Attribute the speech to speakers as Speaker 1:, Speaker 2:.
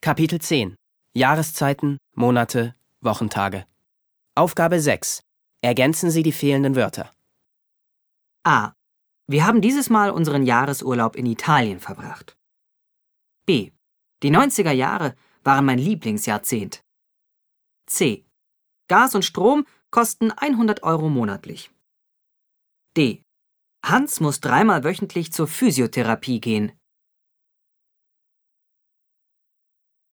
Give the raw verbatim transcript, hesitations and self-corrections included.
Speaker 1: Kapitel zehn. Jahreszeiten, Monate, Wochentage. Aufgabe sechs. Ergänzen Sie die fehlenden Wörter.
Speaker 2: A. Wir haben dieses Mal unseren Jahresurlaub in Italien verbracht. B. Die neunziger Jahre waren mein Lieblingsjahrzehnt. C. Gas und Strom kosten hundert Euro monatlich. D. Hans muss dreimal wöchentlich zur Physiotherapie gehen.